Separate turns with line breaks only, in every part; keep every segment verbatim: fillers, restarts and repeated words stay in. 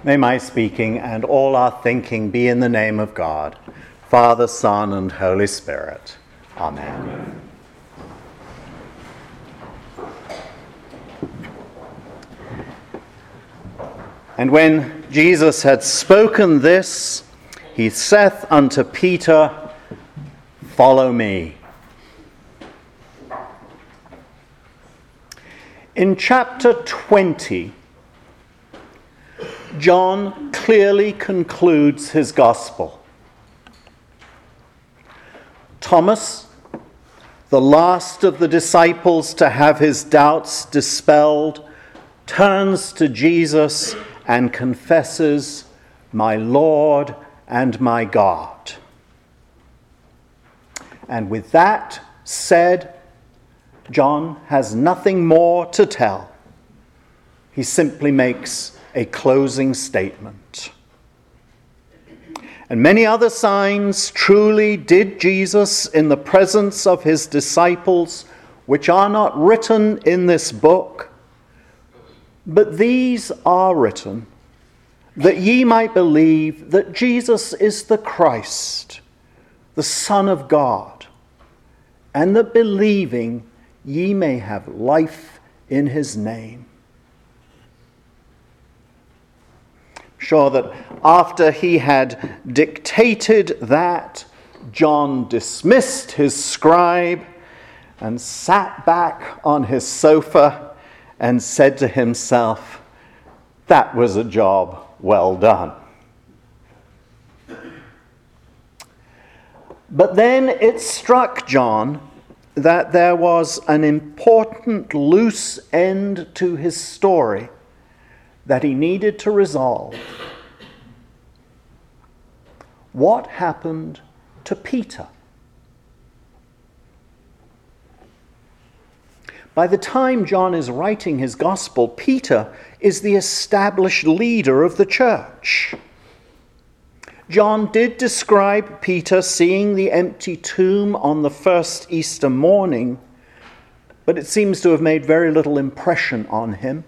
May my speaking and all our thinking be in the name of God, Father, Son, and Holy Spirit. Amen. Amen. And when Jesus had spoken this, he saith unto Peter, Follow me. In chapter twenty, John clearly concludes his gospel. Thomas, the last of the disciples to have his doubts dispelled, turns to Jesus and confesses, My Lord and my God. And with that said, John has nothing more to tell. He simply makes a closing statement. And many other signs truly did Jesus in the presence of his disciples, which are not written in this book, but these are written, that ye might believe that Jesus is the Christ, the Son of God, and that believing ye may have life in his name. Sure that after he had dictated that, John dismissed his scribe and sat back on his sofa and said to himself, that was a job well done. But then it struck John that there was an important loose end to his story that he needed to resolve. What happened to Peter? By the time John is writing his gospel, Peter is the established leader of the church. John did describe Peter seeing the empty tomb on the first Easter morning, but it seems to have made very little impression on him.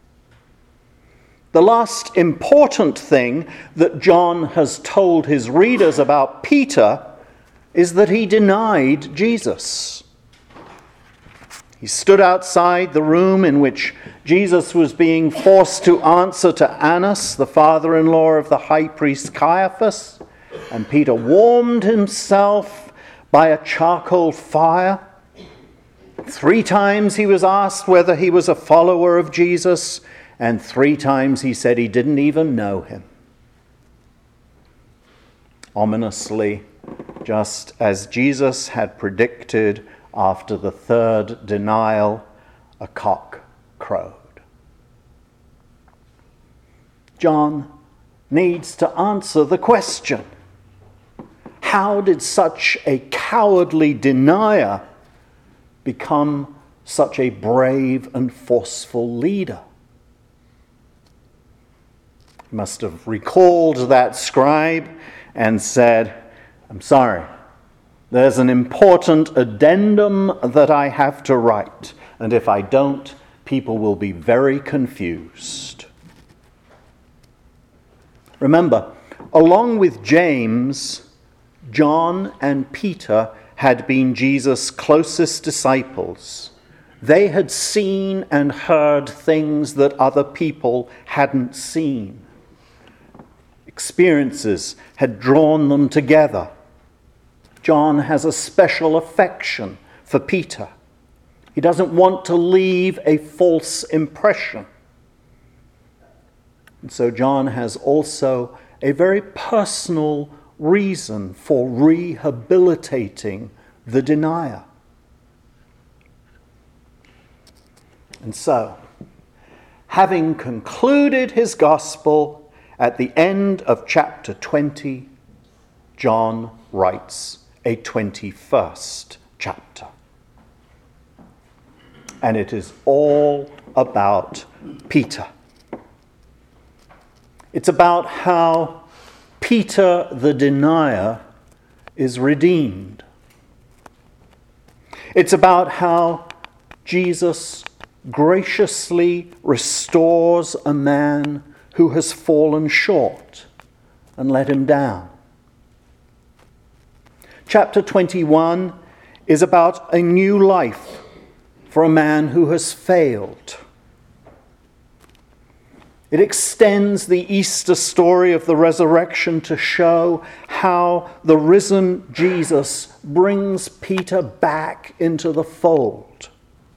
The last important thing that John has told his readers about Peter is that he denied Jesus. He stood outside the room in which Jesus was being forced to answer to Annas, the father-in-law of the high priest Caiaphas, and Peter warmed himself by a charcoal fire. Three times he was asked whether he was a follower of Jesus, and three times he said he didn't even know him. Ominously, just as Jesus had predicted, after the third denial, a cock crowed. John needs to answer the question, how did such a cowardly denier become such a brave and forceful leader? He must have recalled that scribe and said, I'm sorry, there's an important addendum that I have to write, and if I don't, people will be very confused. Remember, along with James, John and Peter had been Jesus' closest disciples. They had seen and heard things that other people hadn't seen. Experiences had drawn them together. John has a special affection for Peter. He doesn't want to leave a false impression. And so John has also a very personal reason for rehabilitating the denier. And so, having concluded his gospel at the end of chapter twenty, John writes a twenty-first chapter. And it is all about Peter. It's about how Peter the denier is redeemed. It's about how Jesus graciously restores a man who has fallen short and let him down. Chapter twenty-one is about a new life for a man who has failed. It extends the Easter story of the resurrection to show how the risen Jesus brings Peter back into the fold.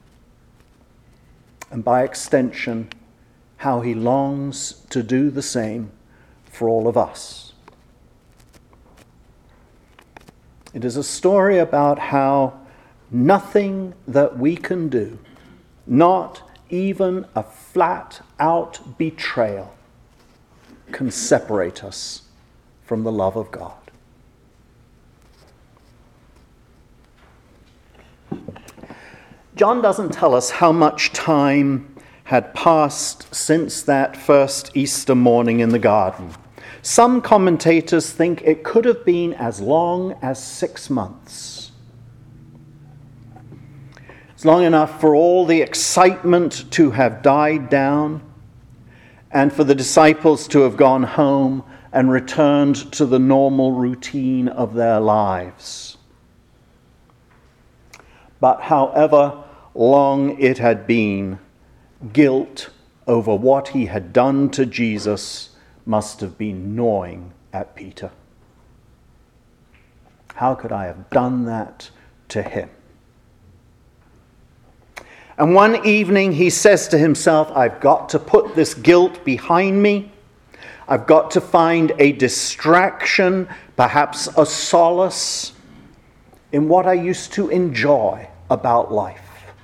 And by extension, how he longs to do the same for all of us. It is a story about how nothing that we can do, not even a flat-out betrayal, can separate us from the love of God. John doesn't tell us how much time had passed since that first Easter morning in the garden. Some commentators think it could have been as long as six months. It's long enough for all the excitement to have died down and for the disciples to have gone home and returned to the normal routine of their lives. But however long it had been, guilt over what he had done to Jesus must have been gnawing at Peter. How could I have done that to him? And one evening he says to himself, I've got to put this guilt behind me. I've got to find a distraction, perhaps a solace, in what I used to enjoy about life.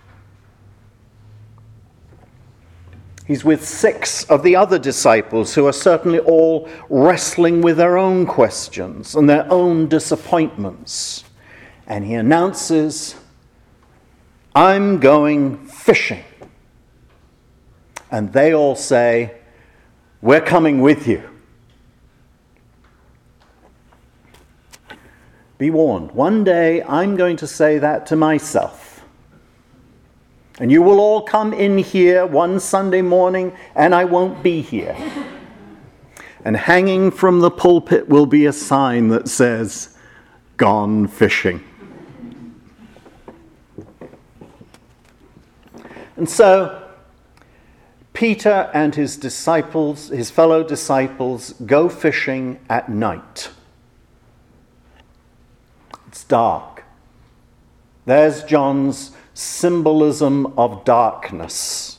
He's with six of the other disciples who are certainly all wrestling with their own questions and their own disappointments. And he announces, I'm going fishing. And they all say, we're coming with you. Be warned, one day I'm going to say that to myself. And you will all come in here one Sunday morning, and I won't be here. And hanging from the pulpit will be a sign that says, gone fishing. And so, Peter and his disciples, his fellow disciples, go fishing at night. It's dark. There's John's symbolism of darkness.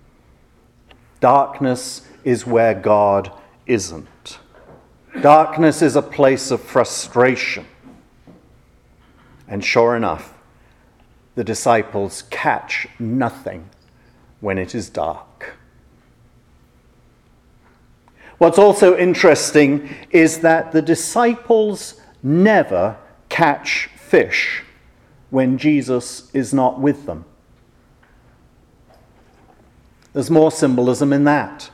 Darkness is where God isn't. Darkness is a place of frustration. And sure enough, the disciples catch nothing when it is dark. What's also interesting is that the disciples never catch fish when Jesus is not with them. There's more symbolism in that.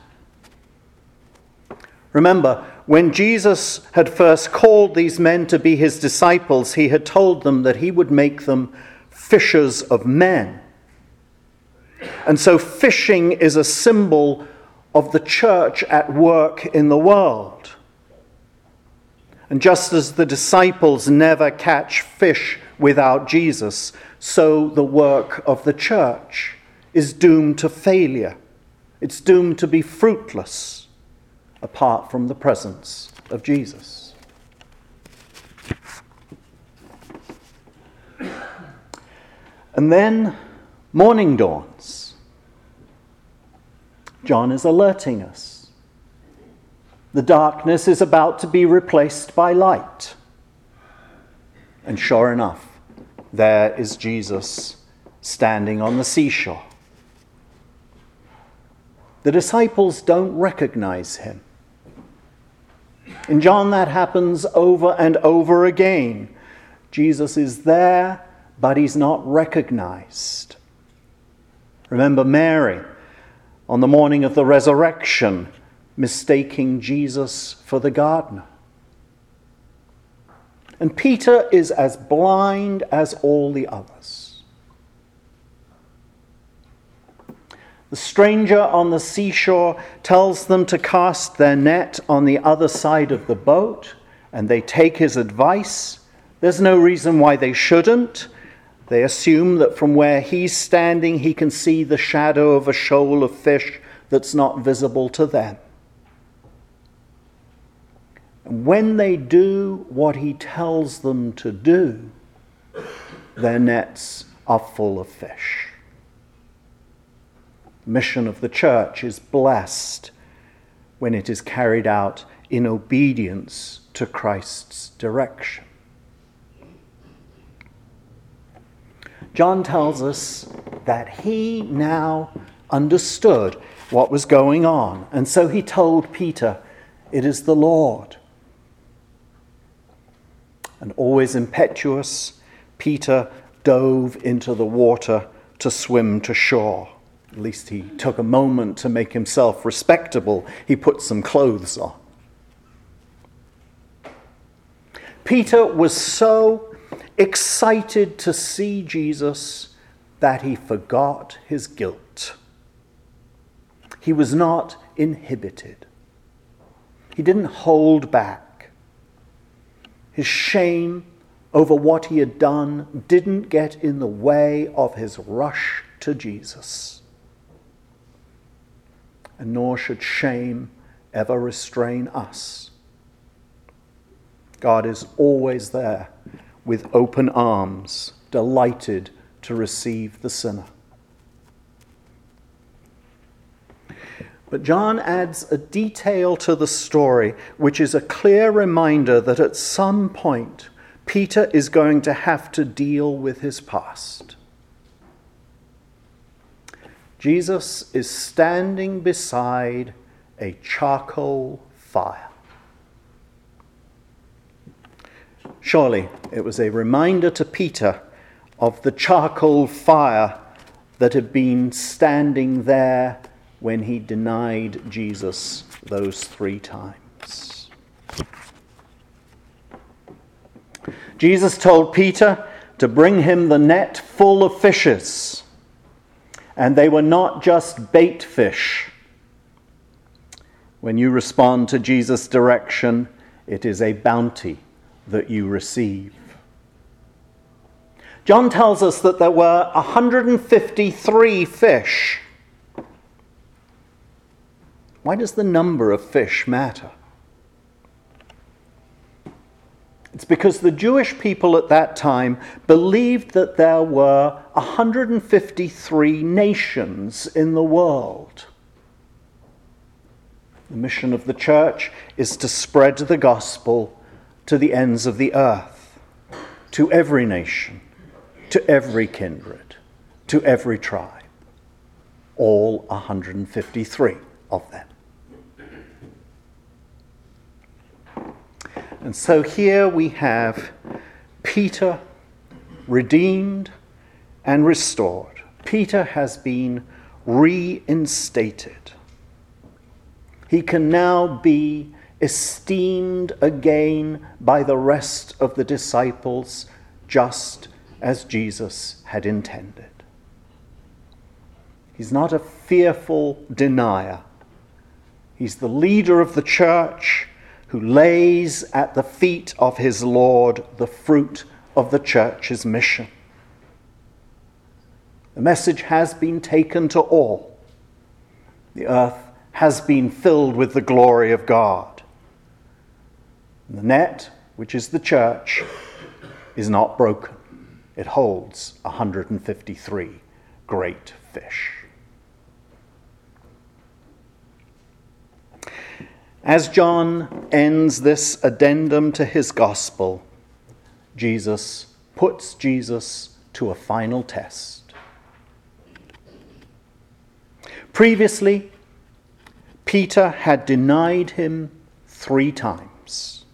Remember, when Jesus had first called these men to be his disciples, he had told them that he would make them fishers of men. And so fishing is a symbol of the church at work in the world. And just as the disciples never catch fish without Jesus, so the work of the church is doomed to failure. It's doomed to be fruitless apart from the presence of Jesus. And then morning dawns. John is alerting us. The darkness is about to be replaced by light. And sure enough, there is Jesus standing on the seashore. The disciples don't recognize him. In John, that happens over and over again. Jesus is there, but he's not recognized. Remember Mary, on the morning of the resurrection, mistaking Jesus for the gardener. And Peter is as blind as all the others. The stranger on the seashore tells them to cast their net on the other side of the boat, and they take his advice. There's no reason why they shouldn't. They assume that from where he's standing, he can see the shadow of a shoal of fish that's not visible to them. And when they do what he tells them to do, their nets are full of fish. The mission of the church is blessed when it is carried out in obedience to Christ's direction. John tells us that he now understood what was going on, and so he told Peter, "It is the Lord." And always impetuous, Peter dove into the water to swim to shore. At least he took a moment to make himself respectable. He put some clothes on. Peter was so excited to see Jesus that he forgot his guilt. He was not inhibited. He didn't hold back. His shame over what he had done didn't get in the way of his rush to Jesus. And nor should shame ever restrain us. God is always there with open arms, delighted to receive the sinner. But John adds a detail to the story, which is a clear reminder that at some point, Peter is going to have to deal with his past. Jesus is standing beside a charcoal fire. Surely it was a reminder to Peter of the charcoal fire that had been standing there when he denied Jesus those three times. Jesus told Peter to bring him the net full of fishes, and they were not just bait fish. When you respond to Jesus' direction, it is a bounty that you receive. John tells us that there were one hundred fifty-three fish. Why does the number of fish matter? It's because the Jewish people at that time believed that there were one hundred fifty-three nations in the world. The mission of the church is to spread the gospel to the ends of the earth, to every nation, to every kindred, to every tribe, all one hundred fifty-three of them. And so here we have Peter redeemed and restored. Peter has been reinstated. He can now be esteemed again by the rest of the disciples, just as Jesus had intended. He's not a fearful denier. He's the leader of the church who lays at the feet of his Lord the fruit of the church's mission. The message has been taken to all. The earth has been filled with the glory of God. The net, which is the church, is not broken. It holds one hundred fifty-three great fish. As John ends this addendum to his gospel, Jesus puts Jesus to a final test. Previously, Peter had denied him three times.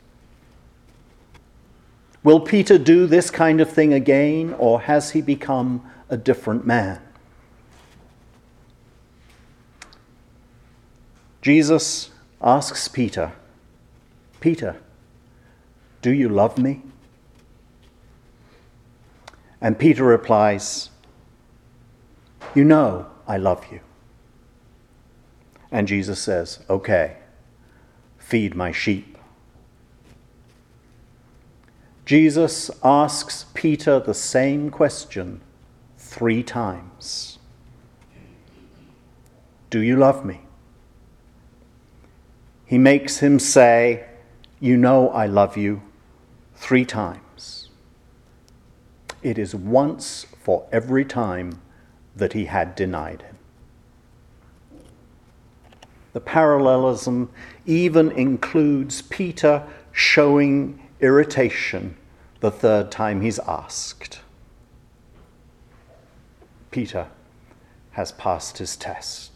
Will Peter do this kind of thing again, or has he become a different man? Jesus asks Peter, "Peter, do you love me?" And Peter replies, "You know I love you." And Jesus says, okay, feed my sheep. Jesus asks Peter the same question three times. Do you love me? He makes him say, you know I love you, three times. It is once for every time that he had denied him. The parallelism even includes Peter showing irritation the third time he's asked. Peter has passed his test.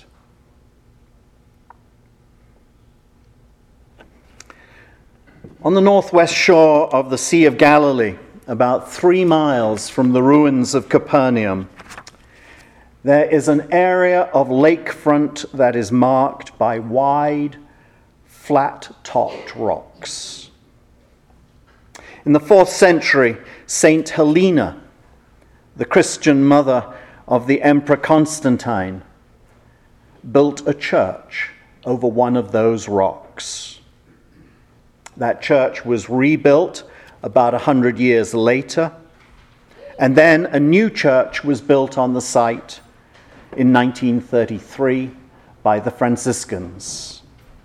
On the northwest shore of the Sea of Galilee, about three miles from the ruins of Capernaum, there is an area of lakefront that is marked by wide, flat-topped rocks. In the fourth century, Saint Helena, the Christian mother of the Emperor Constantine, built a church over one of those rocks. That church was rebuilt about a hundred years later, and then a new church was built on the site in nineteen thirty-three by the Franciscans.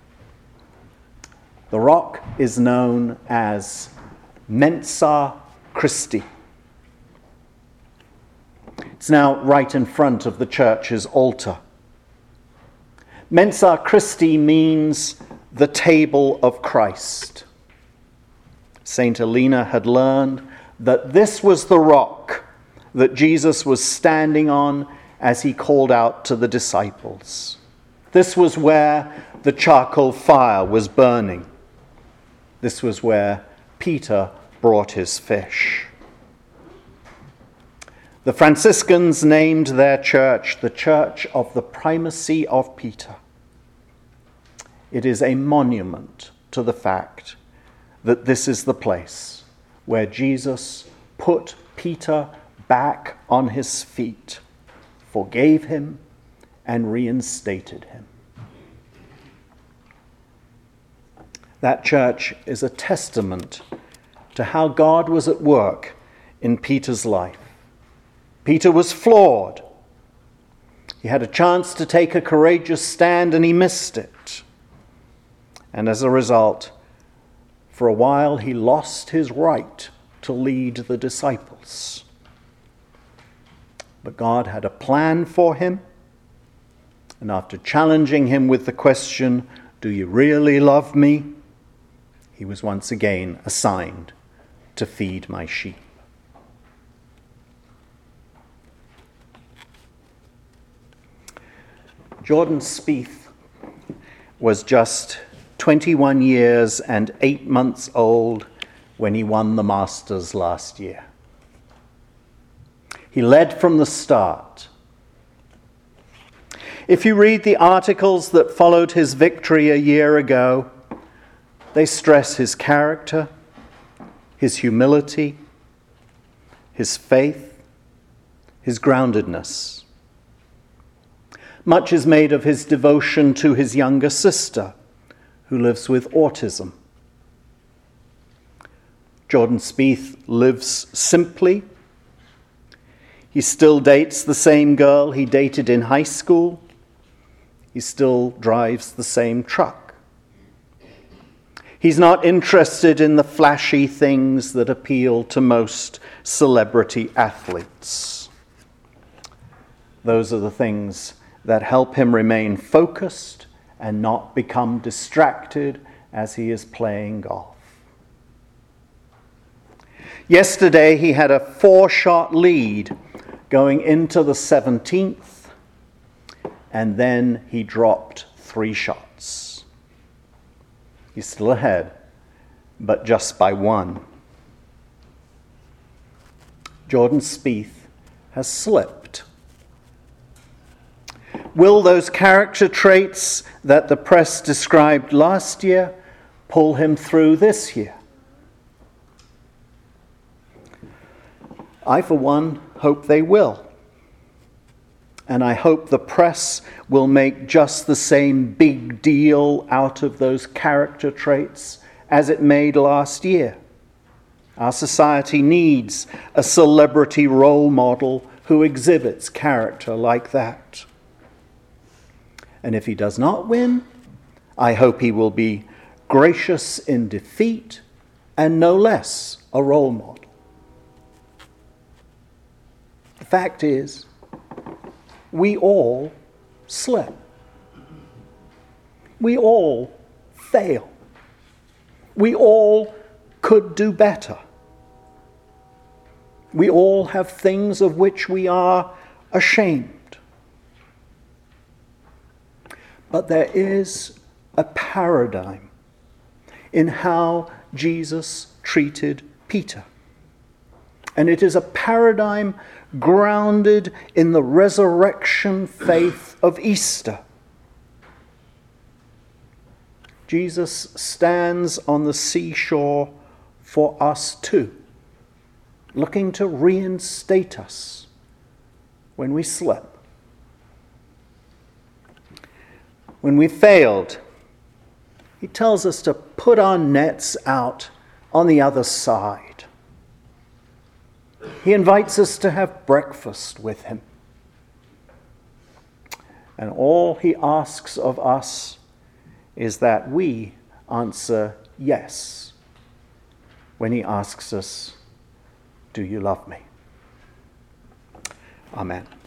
The rock is known as Mensa Christi. It's now right in front of the church's altar. Mensa Christi means the table of Christ. Saint Helena had learned that this was the rock that Jesus was standing on as he called out to the disciples. This was where the charcoal fire was burning. This was where Peter brought his fish. The Franciscans named their church the Church of the Primacy of Peter. It is a monument to the fact that this is the place where Jesus put Peter back on his feet, forgave him, and reinstated him. That church is a testament to how God was at work in Peter's life. Peter was flawed. He had a chance to take a courageous stand and he missed it. And as a result, for a while he lost his right to lead the disciples. But God had a plan for him, and after challenging him with the question, "Do you really love me?" he was once again assigned to feed my sheep. Jordan Spieth was just twenty-one years and eight months old when he won the Masters last year. He led from the start. If you read the articles that followed his victory a year ago, they stress his character, his humility, his faith, his groundedness. Much is made of his devotion to his younger sister, who lives with autism. Jordan Spieth lives simply. He still dates the same girl he dated in high school. He still drives the same truck. He's not interested in the flashy things that appeal to most celebrity athletes. Those are the things that help him remain focused and not become distracted as he is playing golf. Yesterday, he had a four-shot lead going into the seventeenth, and then he dropped three shots. He's still ahead, but just by one. Jordan Spieth has slipped. Will those character traits that the press described last year pull him through this year? I, for one, hope they will. And I hope the press will make just the same big deal out of those character traits as it made last year. Our society needs a celebrity role model who exhibits character like that. And if he does not win, I hope he will be gracious in defeat and no less a role model. The fact is, we all slip. We all fail. We all could do better. We all have things of which we are ashamed. But there is a paradigm in how Jesus treated Peter. And it is a paradigm grounded in the resurrection faith of Easter. Jesus stands on the seashore for us too, looking to reinstate us when we slip. When we failed, he tells us to put our nets out on the other side. He invites us to have breakfast with him. And all he asks of us is that we answer yes when he asks us, "Do you love me?" Amen.